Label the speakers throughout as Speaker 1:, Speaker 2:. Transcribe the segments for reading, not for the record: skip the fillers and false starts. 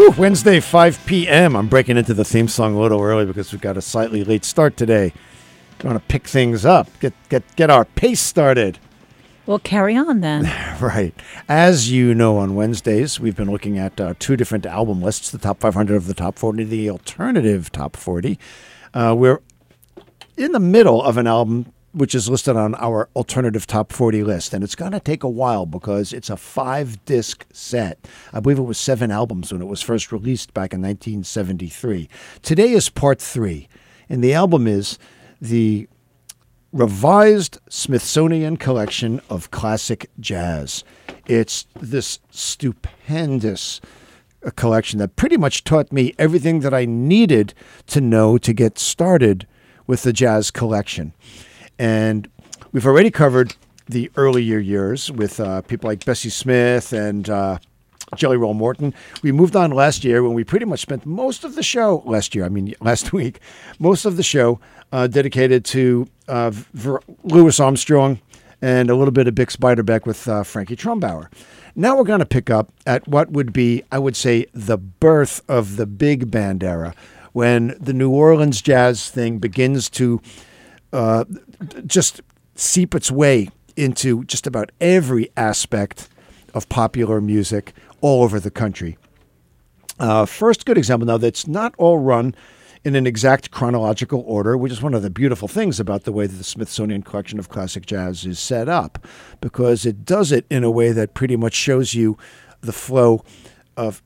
Speaker 1: Wednesday, 5 p.m. I'm breaking into the theme song a little early because we've got a slightly late start today. Going to pick things up, get our pace started.
Speaker 2: Well, carry on then.
Speaker 1: Right. As you know, on Wednesdays, we've been looking at two different album lists, the top 500 of the top 40, the alternative top 40. We're in the middle of an album which is listed on our alternative top 40 list. And it's going to take a while because it's a 5-disc set. I believe it was 7 albums when it was first released back in 1973. Today is part 3. And the album is the revised Smithsonian Collection of Classic Jazz. It's this stupendous collection that pretty much taught me everything that I needed to know to get started with the jazz collection. And we've already covered the earlier years with people like Bessie Smith and Jelly Roll Morton. We moved on last year when we pretty much spent most of the show last week, most of the show dedicated to Louis Armstrong and a little bit of Bix Beiderbecke with Frankie Trumbauer. Now we're going to pick up at what would be, I would say, the birth of the big band era, when the New Orleans jazz thing begins to just seep its way into just about every aspect of popular music all over the country. First good example, now that's not all run in an exact chronological order, which is one of the beautiful things about the way that the Smithsonian Collection of Classic Jazz is set up, because it does it in a way that pretty much shows you the flow of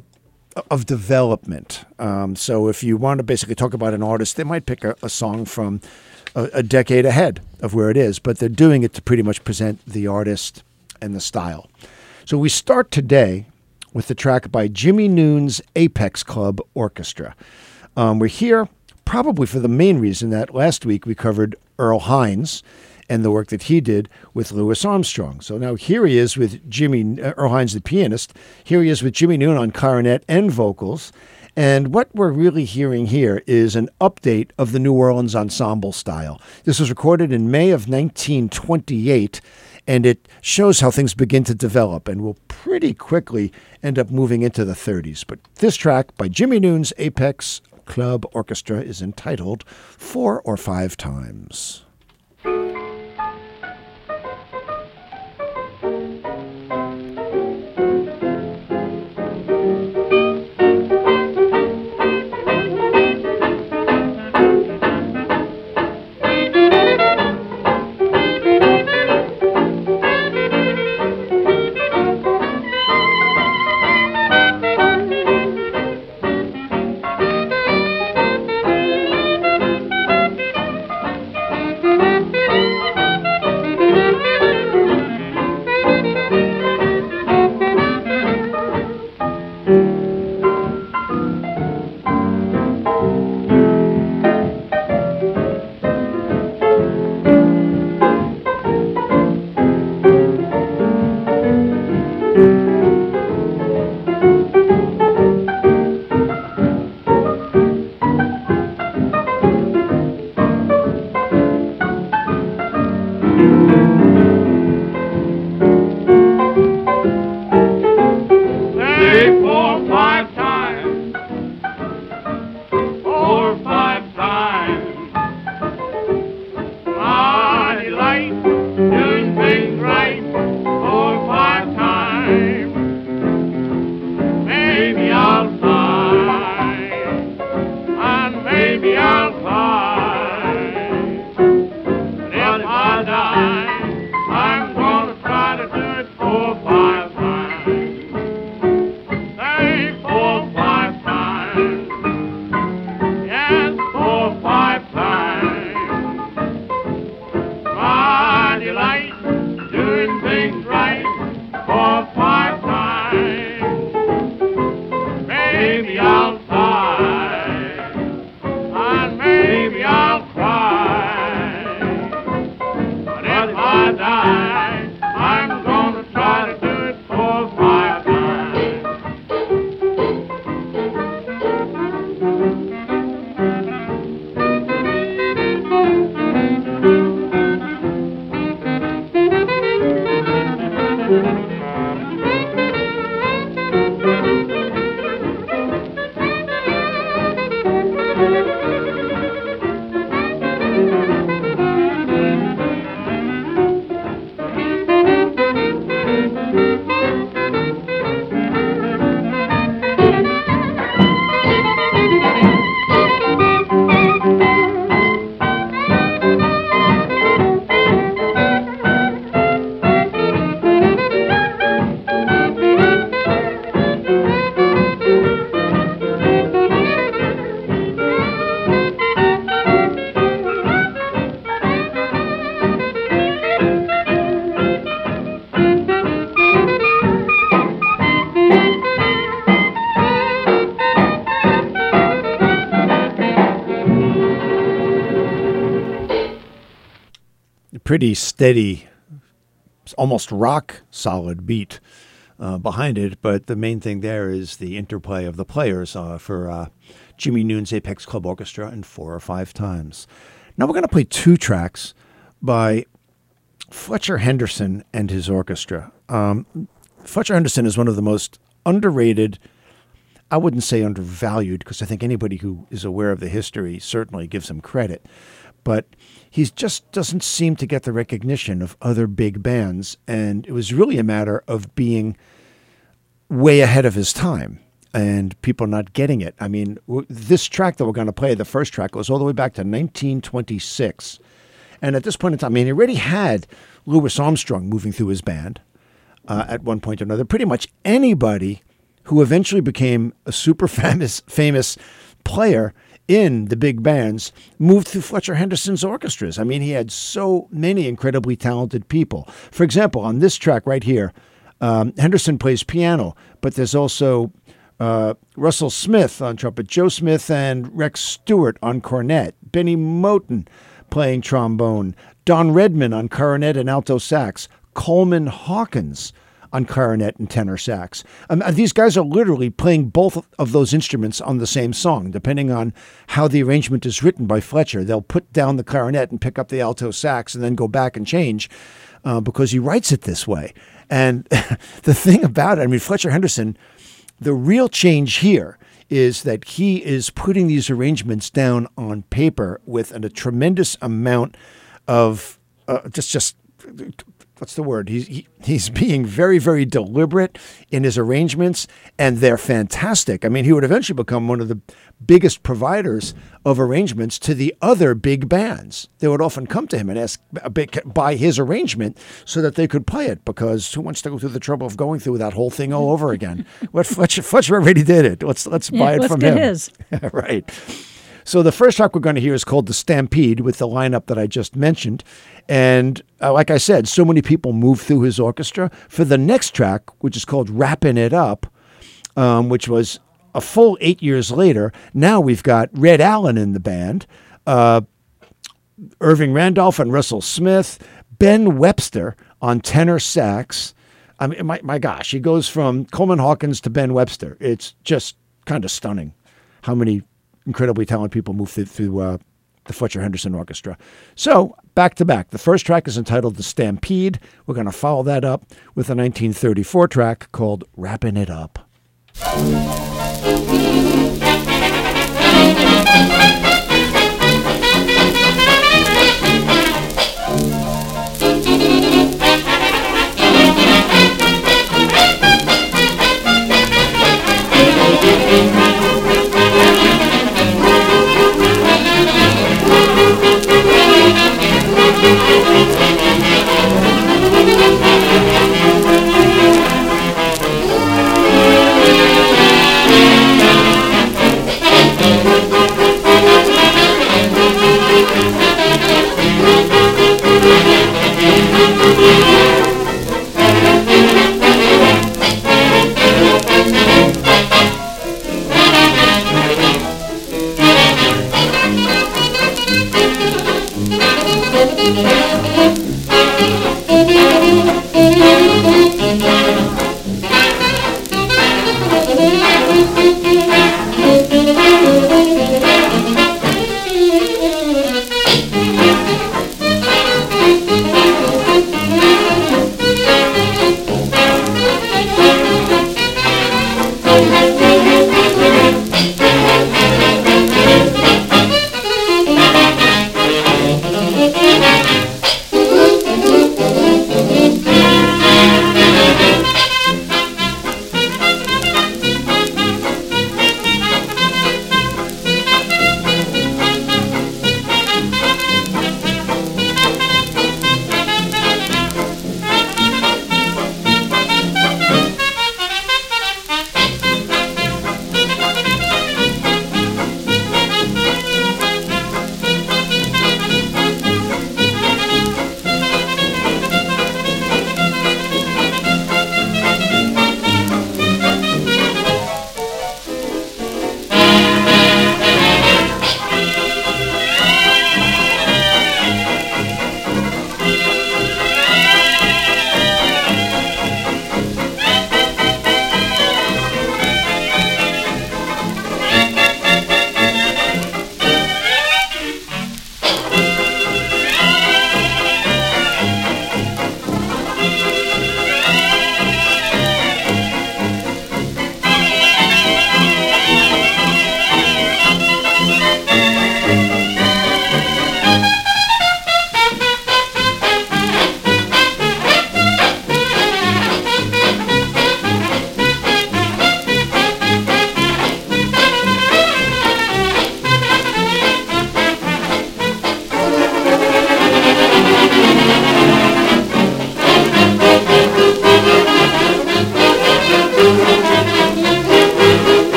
Speaker 1: development. So if you want to basically talk about an artist, they might pick a song from a decade ahead of where it is, but they're doing it to pretty much present the artist and the style. So we start today with the track by Jimmy Noon's Apex Club Orchestra. We're here probably for the main reason that last week we covered Earl Hines and the work that he did with Louis Armstrong. So now here he is with Earl Hines, the pianist. Here he is with Jimmy Noon on clarinet and vocals. And what we're really hearing here is an update of the New Orleans ensemble style. This was recorded in May of 1928, and it shows how things begin to develop and will pretty quickly end up moving into the 30s. But this track by Jimmy Noon's Apex Club Orchestra is entitled 4 or 5 Times. pretty steady, almost rock solid beat behind it. But the main thing there is the interplay of the players for Jimmy Noon's Apex Club Orchestra and 4 or 5 times. Now we're going to play 2 tracks by Fletcher Henderson and his orchestra. Fletcher Henderson is one of the most underrated, I wouldn't say undervalued, because I think anybody who is aware of the history certainly gives him credit. But he just doesn't seem to get the recognition of other big bands. And it was really a matter of being way ahead of his time and people not getting it. I mean, this track that we're going to play, the first track, goes all the way back to 1926. And at this point in time, I mean, he already had Louis Armstrong moving through his band at one point or another. Pretty much anybody who eventually became a super famous player in the big bands moved through Fletcher Henderson's orchestras. I mean, he had so many incredibly talented people. For example, on this track right here, Henderson plays piano, but there's also Russell Smith on trumpet, Joe Smith and Rex Stewart on cornet, Benny Moten playing trombone, Don Redman on cornet and alto sax, Coleman Hawkins on clarinet and tenor sax. These guys are literally playing both of those instruments on the same song, depending on how the arrangement is written by Fletcher. They'll put down the clarinet and pick up the alto sax and then go back and change because he writes it this way. And the thing about it, I mean, Fletcher Henderson, the real change here is that he is putting these arrangements down on paper with a tremendous amount of just what's the word? He's being very, very deliberate in his arrangements, and they're fantastic. I mean, he would eventually become one of the biggest providers of arrangements to the other big bands. They would often come to him and ask buy his arrangement so that they could play it, because who wants to go through the trouble of going through that whole thing all over again? What Fletcher already did it. Let's buy it from him.
Speaker 2: Let's get his.
Speaker 1: Right. So the first track we're going to hear is called The Stampede, with the lineup that I just mentioned. And like I said, so many people move through his orchestra. For the next track, which is called Wrappin' It Up, which was a full 8 years later, now we've got Red Allen in the band, Irving Randolph and Russell Smith, Ben Webster on tenor sax. I mean, my gosh, he goes from Coleman Hawkins to Ben Webster. It's just kind of stunning how many incredibly talented people move through the Fletcher Henderson Orchestra. So, back to back. The first track is entitled The Stampede. We're going to follow that up with a 1934 track called Wrappin' It Up.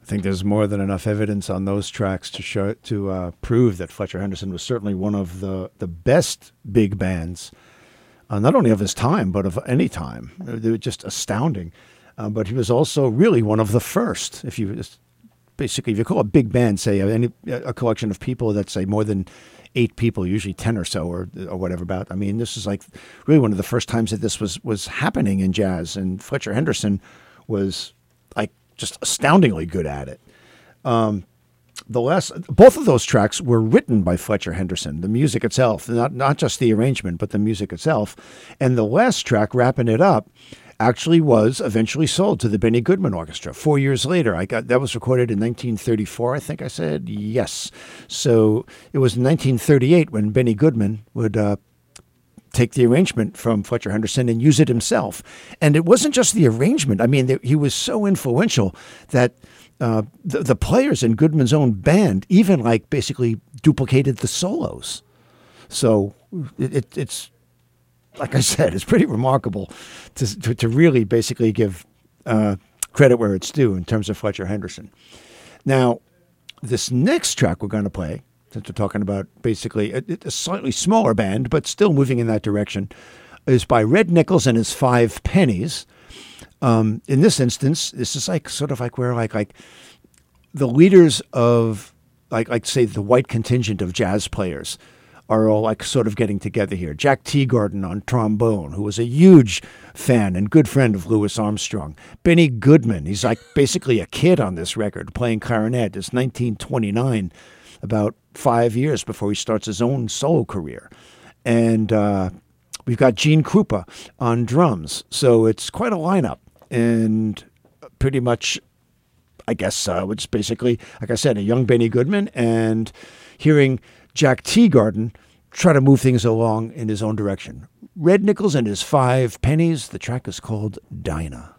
Speaker 1: think there's more than enough evidence on those tracks to prove that Fletcher Henderson was certainly one of the best big bands, not only of his time but of any time. They were just astounding. But he was also really one of the first. If you call a big band, say a collection of people that say more than 8 people, usually 10 or so, or whatever. About, I mean, this is like really one of the first times that this was happening in jazz, and Fletcher Henderson was like just astoundingly good at it. Both of those tracks were written by Fletcher Henderson. The music itself, not just the arrangement, but the music itself. And the last track, Wrapping It Up, actually was eventually sold to the Benny Goodman Orchestra 4 years later. That was recorded in 1934, I think I said. Yes. So it was in 1938 when Benny Goodman would take the arrangement from Fletcher Henderson and use it himself. And it wasn't just the arrangement. I mean, he was so influential that the players in Goodman's own band even basically duplicated the solos. So it's like I said, it's pretty remarkable to really basically give credit where it's due in terms of Fletcher Henderson. Now, this next track we're going to play, since we're talking about basically a slightly smaller band, but still moving in that direction, is by Red Nichols and his Five Pennies. In this instance, this is sort of where the leaders of say the white contingent of jazz players are all sort of getting together here. Jack Teagarden on trombone, who was a huge fan and good friend of Louis Armstrong. Benny Goodman, he's basically a kid on this record, playing clarinet. It's 1929, about 5 years before he starts his own solo career. And we've got Gene Krupa on drums. So it's quite a lineup. And pretty much, I guess, it's basically, like I said, a young Benny Goodman and hearing Jack Teagarden try to move things along in his own direction. Red Nichols and his Five Pennies. The track is called Dinah.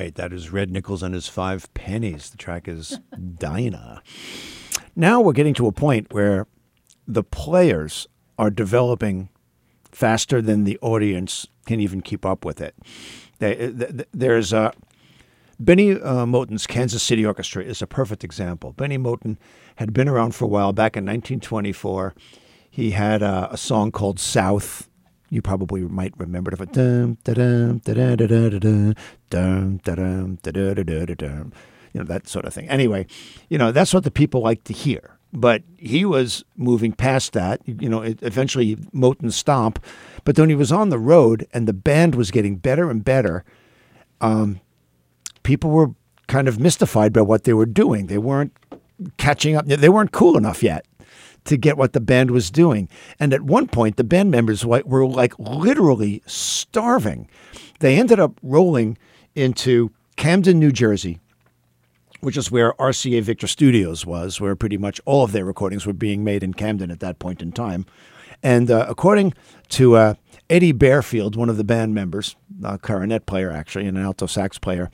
Speaker 1: right. That is Red Nichols and his Five Pennies. The track is Dinah. Now we're getting to a point where the players are developing faster than the audience can even keep up with it. There's Benny Moten's Kansas City Orchestra is a perfect example. Benny Moten had been around for a while. Back in 1924, he had a song called South. You probably might remember it. Dum da dum da da da da da dum da dum da da da da da. That sort of thing. Anyway, that's what the people like to hear. But he was moving past that. Eventually Moten stopped. But when he was on the road and the band was getting better and better, people were kind of mystified by what they were doing. They weren't catching up. They weren't cool enough yet to get what the band was doing. And at one point, the band members were like literally starving. They ended up rolling into Camden, New Jersey, which is where RCA Victor Studios was, where pretty much all of their recordings were being made in Camden at that point in time. And according to Eddie Bearfield, one of the band members, a clarinet player actually, and an alto sax player,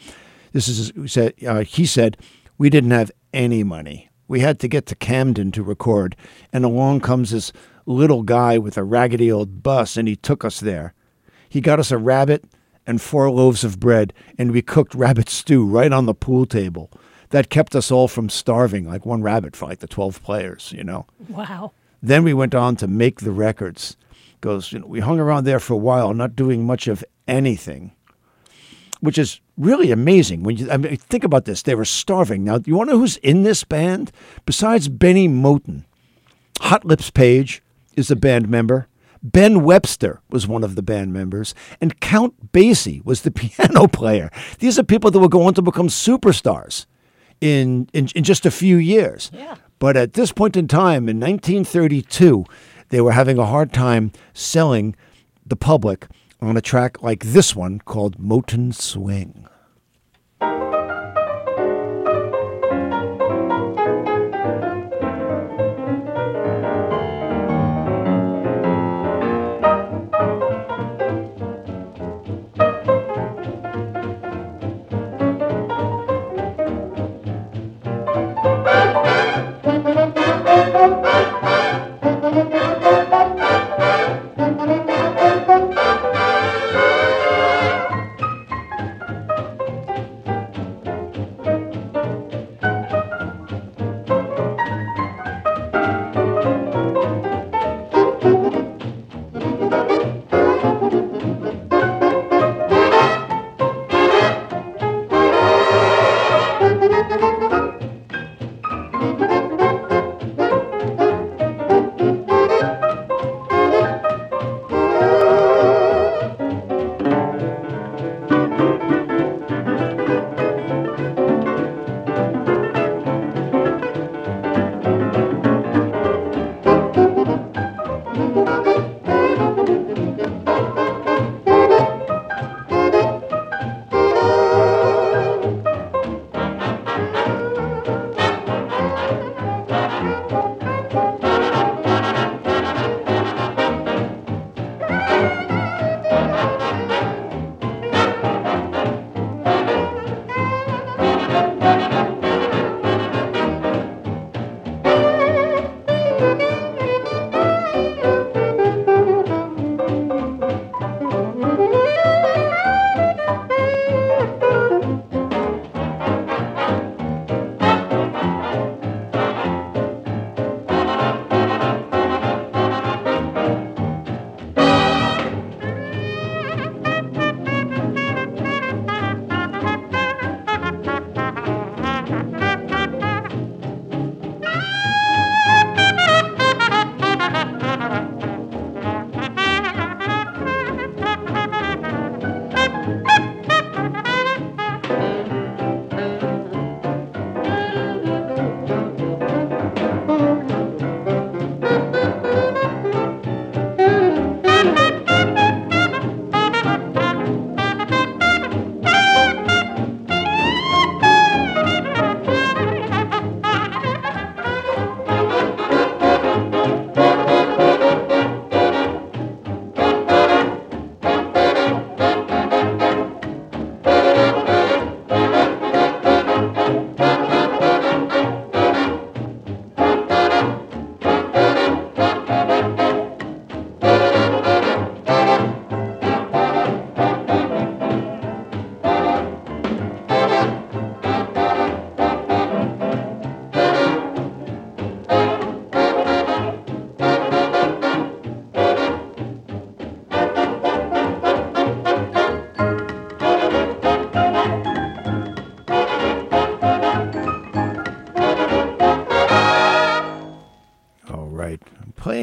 Speaker 1: he said, we didn't have any money. We had to get to Camden to record, and along comes this little guy with a raggedy old bus, and he took us there. He got us a rabbit and 4 loaves of bread, and we cooked rabbit stew right on the pool table. That kept us all from starving, like one rabbit for like the 12 players,
Speaker 2: Wow.
Speaker 1: Then we went on to make the records. Goes, we hung around there for a while, not doing much of anything, which is really amazing. Think about this. They were starving. Now, you want to know who's in this band? Besides Benny Moten, Hot Lips Page is a band member. Ben Webster was one of the band members, and Count Basie was the piano player. These are people that will go on to become superstars in just a few years.
Speaker 2: Yeah.
Speaker 1: But at this point in time, in 1932, they were having a hard time selling the public on a track like this one called Moten Swing.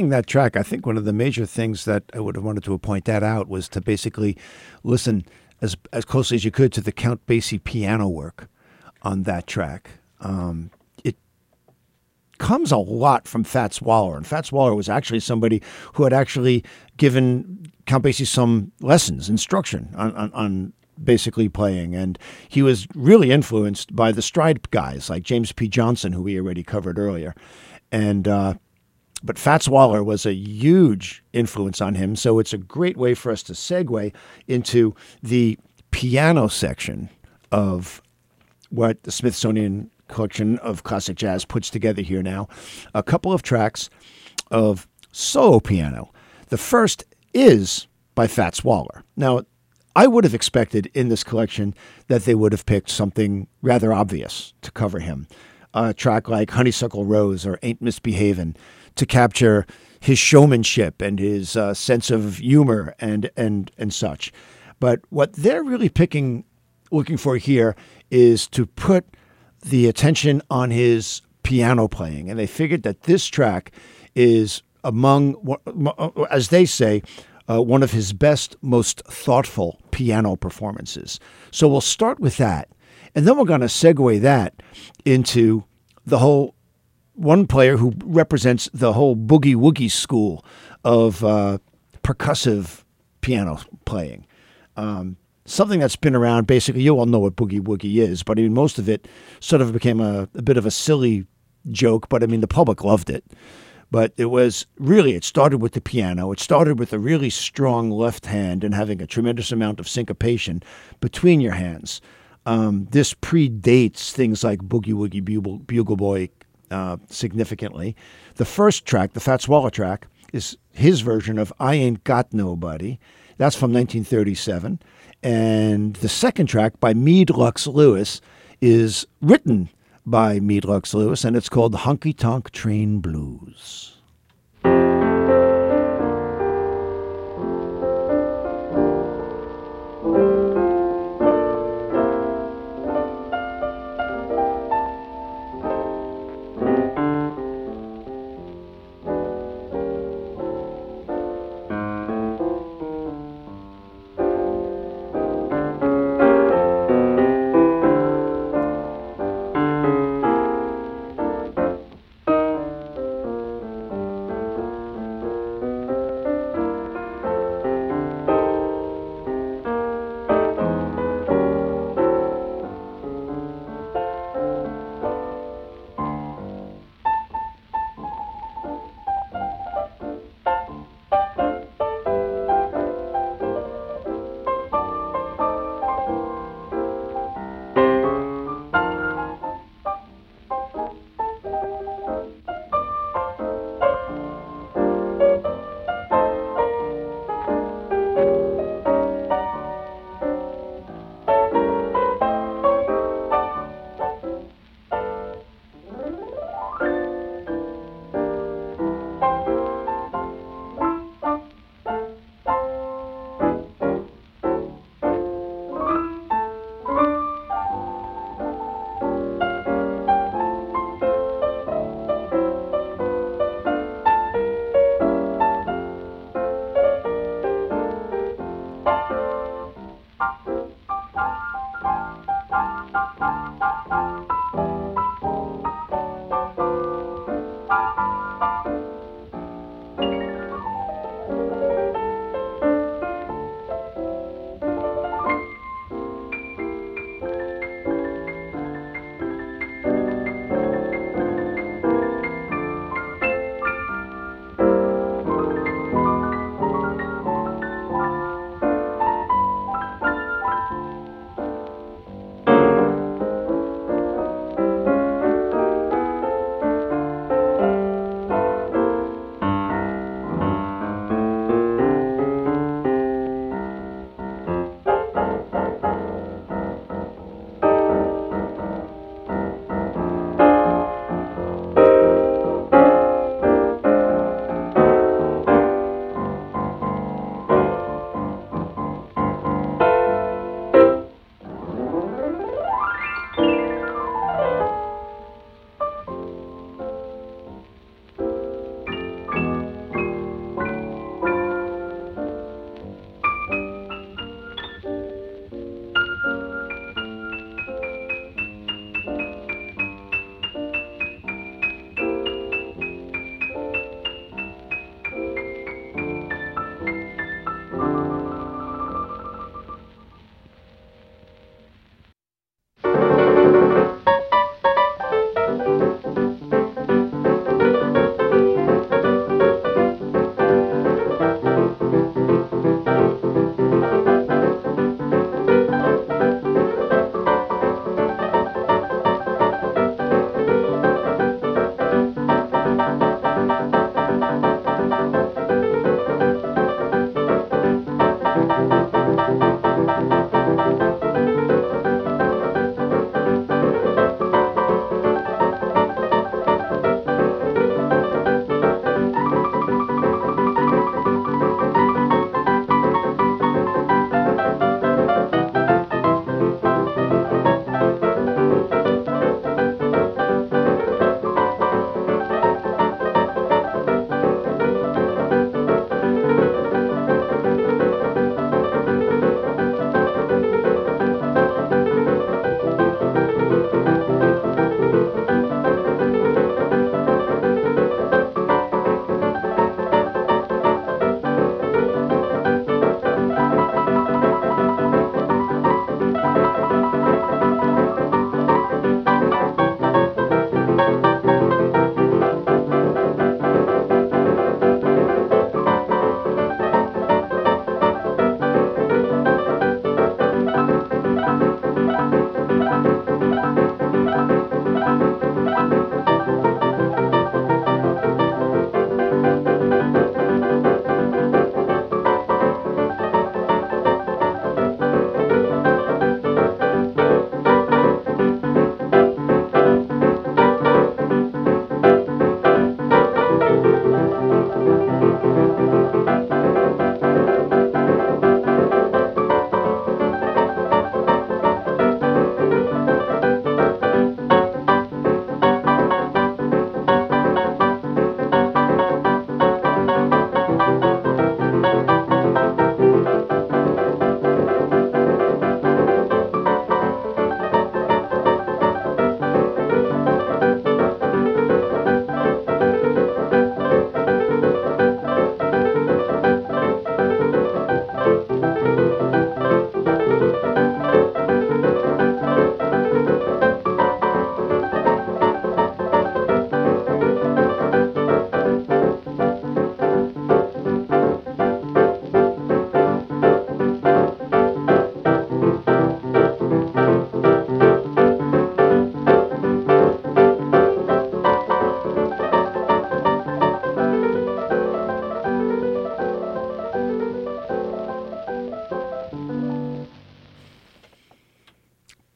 Speaker 1: picking that track, I think one of the major things that I would have wanted to point that out was to basically listen as closely as you could to the Count Basie piano work on that track. It comes a lot from Fats Waller, and Fats Waller was actually somebody who had actually given Count Basie some lessons, instruction on basically playing, and he was really influenced by the stride guys like James P. Johnson, who we already covered earlier, and but Fats Waller was a huge influence on him, so it's a great way for us to segue into the piano section of what the Smithsonian Collection of Classic Jazz puts together here now. A couple of tracks of solo piano. The first is by Fats Waller. Now, I would have expected in this collection that they would have picked something rather obvious to cover him. A track like Honeysuckle Rose or Ain't Misbehavin' to capture his showmanship and his sense of humor and such. But what they're really looking for here is to put the attention on his piano playing. And they figured that this track is among, as they say, one of his best, most thoughtful piano performances. So we'll start with that. And then we're going to segue that into the whole one player who represents the whole boogie-woogie school of percussive piano playing. Something that's been around, basically, you all know what boogie-woogie is, but I mean, most of it sort of became a bit of a silly joke, but I mean, the public loved it. But it started with the piano. It started with a really strong left hand and having a tremendous amount of syncopation between your hands. This predates things like Boogie Woogie Bugle Boy significantly. The first track, the Fats Waller track, is his version of I Ain't Got Nobody. That's from 1937. And the second track by Meade Lux Lewis is written by Meade Lux Lewis, and it's called the Honky Tonk Train Blues.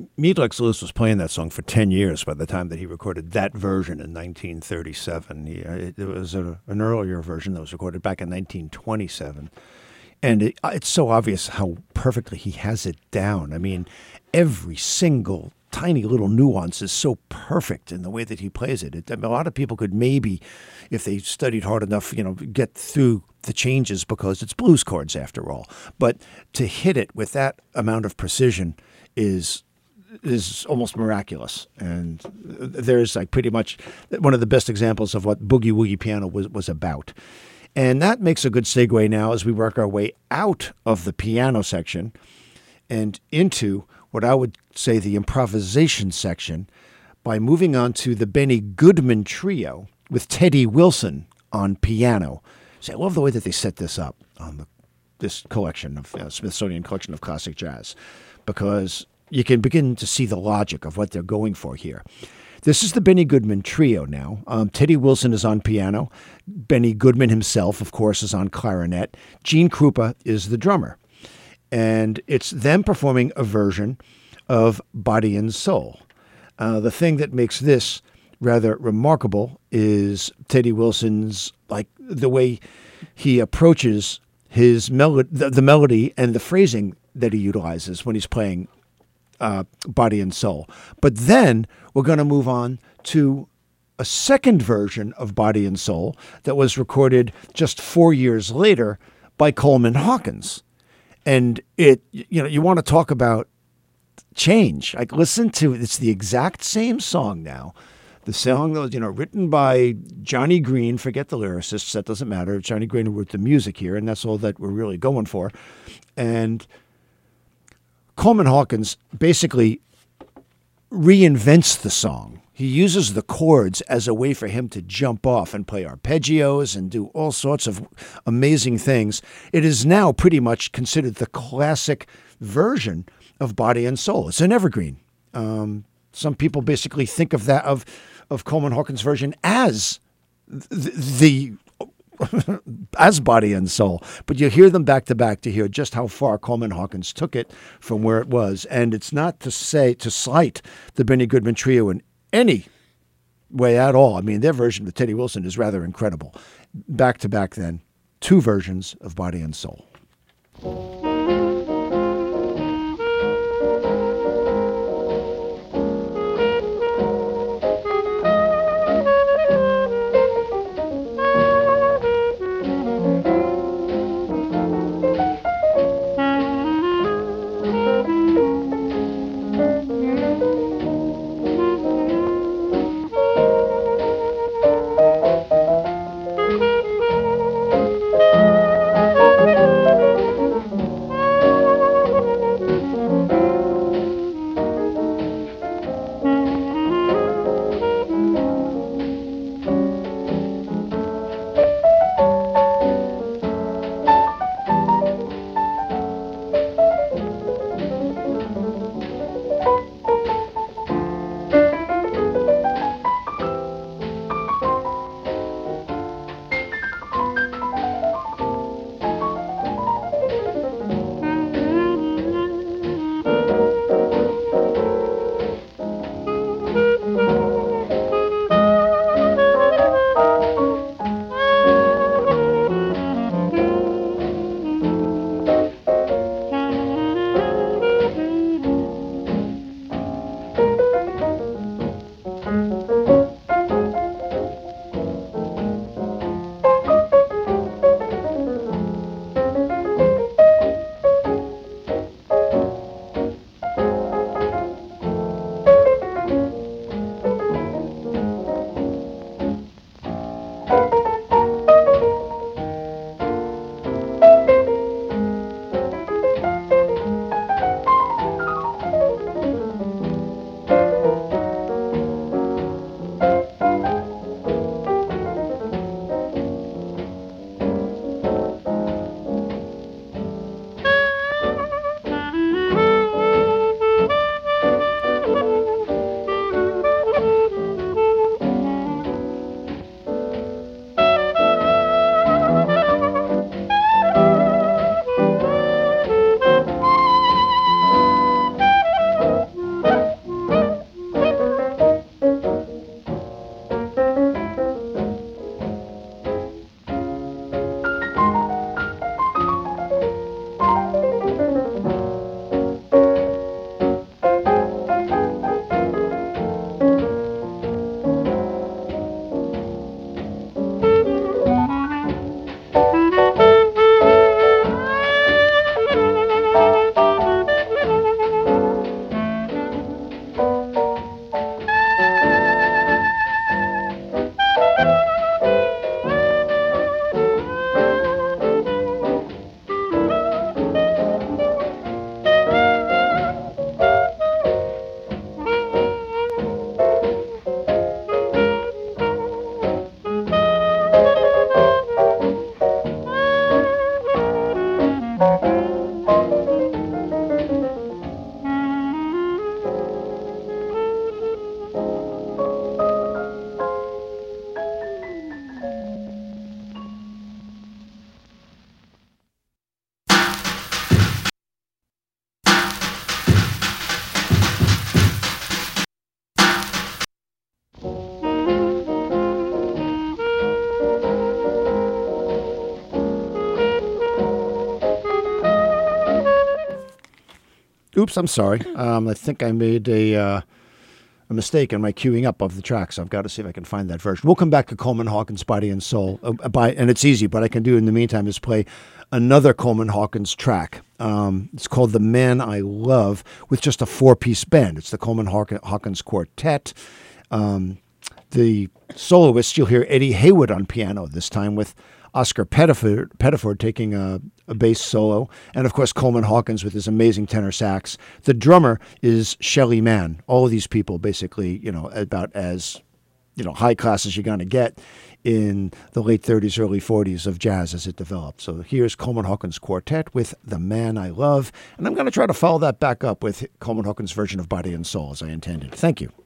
Speaker 1: Meet Lex Lewis was playing that song for 10 years by the time that he recorded that version in 1937. It was an earlier version that was recorded back in 1927. And it's so obvious how perfectly he has it down. I mean, every single tiny little nuance is so perfect in the way that he plays it. A lot of people could maybe, if they studied hard enough, get through the changes because it's blues chords after all. But to hit it with that amount of precision is almost miraculous. And there's like pretty much one of the best examples of what Boogie Woogie Piano was about. And that makes a good segue now as we work our way out of the piano section and into what I would say the improvisation section by moving on to the Benny Goodman Trio with Teddy Wilson on piano. So I love the way that they set this up on this collection of Smithsonian Collection of Classic Jazz, because you can begin to see the logic of what they're going for here. This is the Benny Goodman Trio now. Teddy Wilson is on piano. Benny Goodman himself, of course, is on clarinet. Gene Krupa is the drummer. And it's them performing a version of Body and Soul. The thing that makes this rather remarkable is Teddy Wilson's, like, the way he approaches his the melody and the phrasing that he utilizes when he's playing Body and Soul. But then we're going to move on to a second version of Body and Soul that was recorded just 4 years later by Coleman Hawkins. And you want to talk about change. Like, listen to it. It's the exact same song now. The song that was, written by Johnny Green. Forget the lyricists. That doesn't matter. Johnny Green who wrote the music here, and that's all that we're really going for. And Coleman Hawkins basically reinvents the song. He uses the chords as a way for him to jump off and play arpeggios and do all sorts of amazing things. It is now pretty much considered the classic version of Body and Soul. It's an evergreen. Some people basically think of that of Coleman Hawkins' version as as Body and Soul, but you hear them back to back to hear just how far Coleman Hawkins took it from where it was. And it's not to slight the Benny Goodman Trio in any way at all. I mean, their version with Teddy Wilson is rather incredible. Back to back then, two versions of Body and Soul. Oops, I'm sorry. I think I made a mistake in my queuing up of the tracks. I've got to see if I can find that version. We'll come back to Coleman Hawkins' Body and Soul. And it's easy, but I can do in the meantime is play another Coleman Hawkins track. It's called The Man I Love with just a 4-piece band. It's the Coleman Hawkins Quartet. The soloist, you'll hear Eddie Haywood on piano, this time with Oscar Pettiford taking a bass solo, and of course Coleman Hawkins with his amazing tenor sax. The drummer is Shelly Manne. All of these people basically, about as, high class as you're going to get in the late 30s, early 40s of jazz as it developed. So here's Coleman Hawkins Quartet with The Man I Love, and I'm going to try to follow that back up with Coleman Hawkins' version of Body and Soul as I intended. Thank you.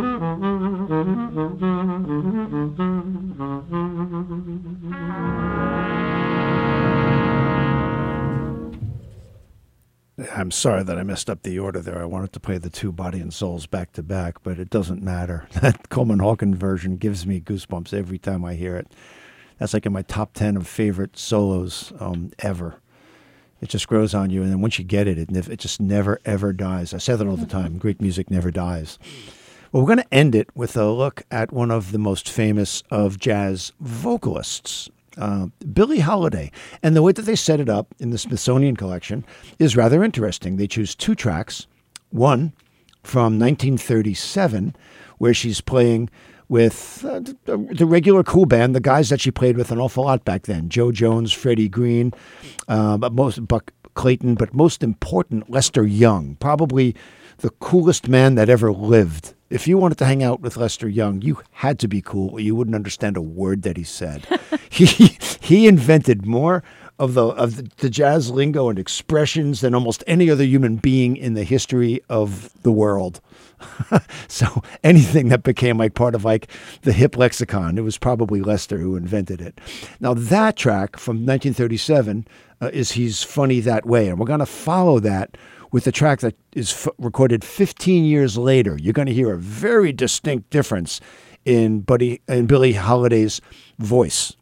Speaker 1: I'm sorry that I messed up the order there. I wanted to play the two Body and Souls back to back, but it doesn't matter. That Coleman Hawkins version gives me goosebumps every time I hear it. That's like in my top 10 of favorite solos ever. It just grows on you, and then once you get it, it just never, ever dies. I say that all the time. Great music never dies. Well, we're going to end it with a look at one of the most famous of jazz vocalists, Billie Holiday. And the way that they set it up in the Smithsonian Collection is rather interesting. They choose two tracks, one from 1937, where she's playing with the regular cool band, the guys that she played with an awful lot back then, Joe Jones, Freddie Green, Buck Clayton, but most important, Lester Young, probably the coolest man that ever lived. If you wanted to hang out with Lester Young, you had to be cool or you wouldn't understand a word that he said. He invented more of the jazz lingo and expressions than almost any other human being in the history of the world. So anything that became like part of like the hip lexicon, it was probably Lester who invented it. Now that track from 1937 is He's Funny That Way. And we're going to follow that with a track that is recorded 15 years later. You're going to hear a very distinct difference in Billie Holiday's voice.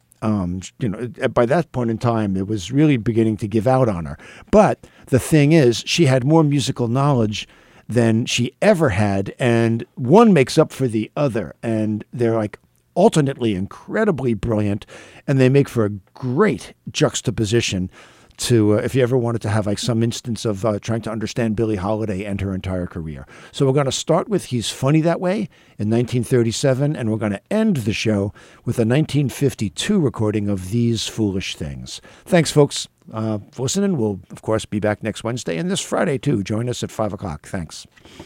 Speaker 1: By that point in time, it was really beginning to give out on her. But the thing is, she had more musical knowledge than she ever had, and one makes up for the other. And they're like alternately incredibly brilliant, and they make for a great juxtaposition to if you ever wanted to have like some instance of trying to understand Billie Holiday and her entire career. So we're going to start with He's Funny That Way in 1937, and we're going to end the show with a 1952 recording of These Foolish Things. Thanks, folks, for listening. We'll, of course, be back next Wednesday and this Friday, too. Join us at 5 o'clock. Thanks.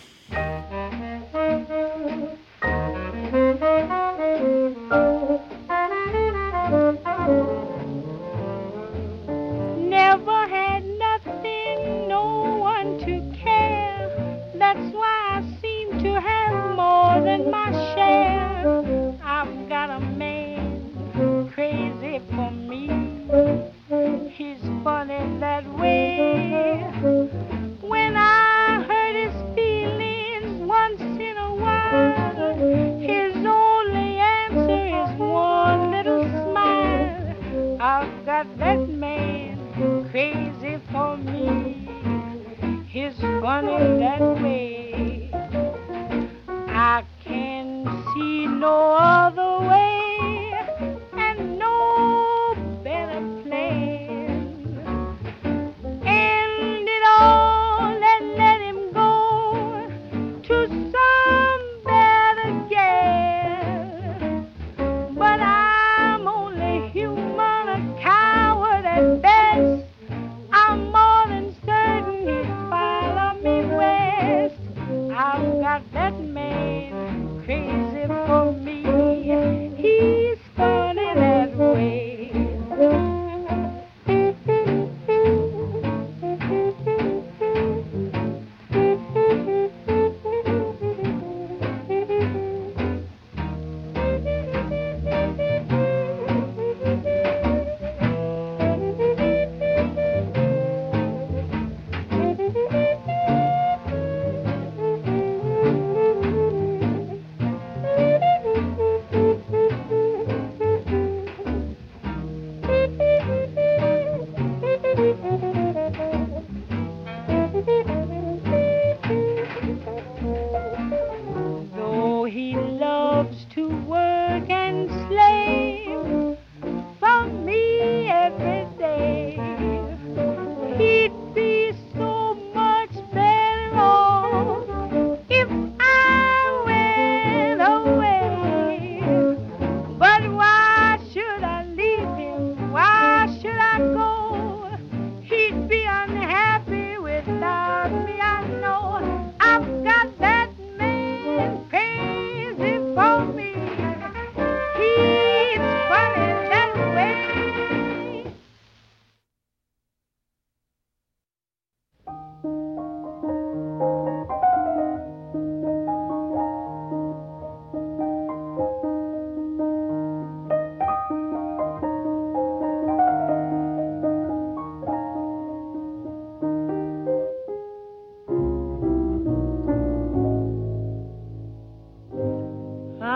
Speaker 3: Never had nothing, no one to care. That's why I seem to have more than my share. I've got a man crazy for me. He's funny that way. When I hurt his feelings once in a while, his only answer is one little smile. I've got that man crazy for me. He's funny that way. I can see no other way and no better plan. End it all and let him go to some better gal. But I'm only human, a coward at best. I'm more than certain he'd follow me west. I've got that man crazy for me.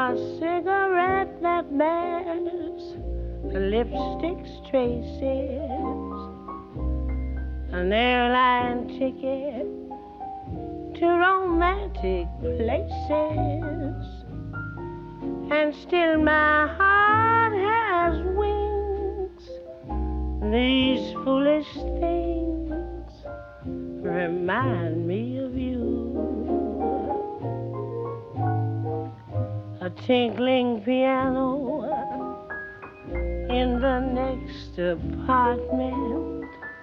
Speaker 3: a cigarette that bears lipstick's traces, an airline ticket to romantic places, and still my heart has wings. These foolish things remind me of you. A tinkling piano in the next apartment,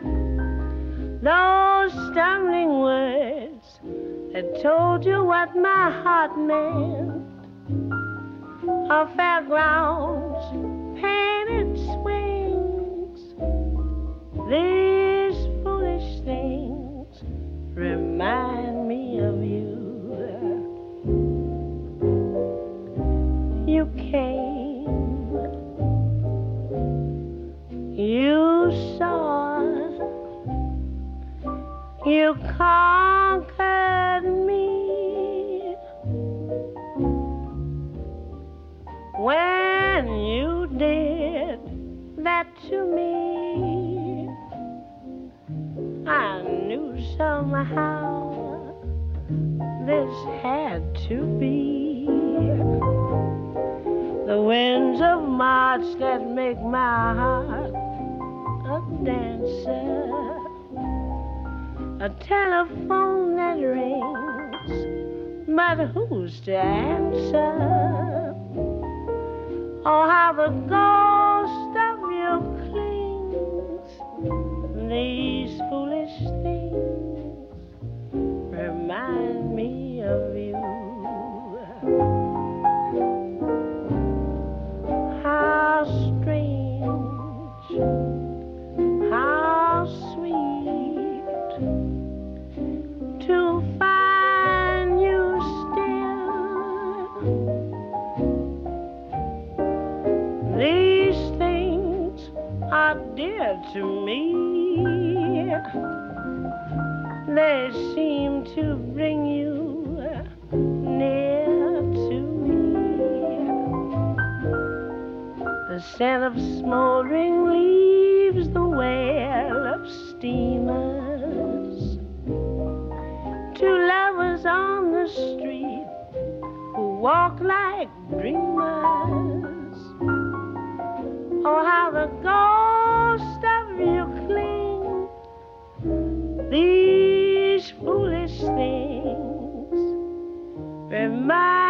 Speaker 3: those stumbling words that told you what my heart meant, a fairgrounds painted swings. These foolish things remind me of you. You came, you saw, you conquered me. When you did that to me, I knew somehow this had to be. The winds of March that make my heart a dancer, a telephone that rings, but who's to answer? Oh, how the ghost of you clings. These foolish things remind me of you. How strange, how sweet to find you still. These things are dear to me. They seem to bring you near to me. The scent of smoldering leaves, the wail of steamers, two lovers on the street who walk like dreamers. Oh, how the ghost of you clings. These foolish things remind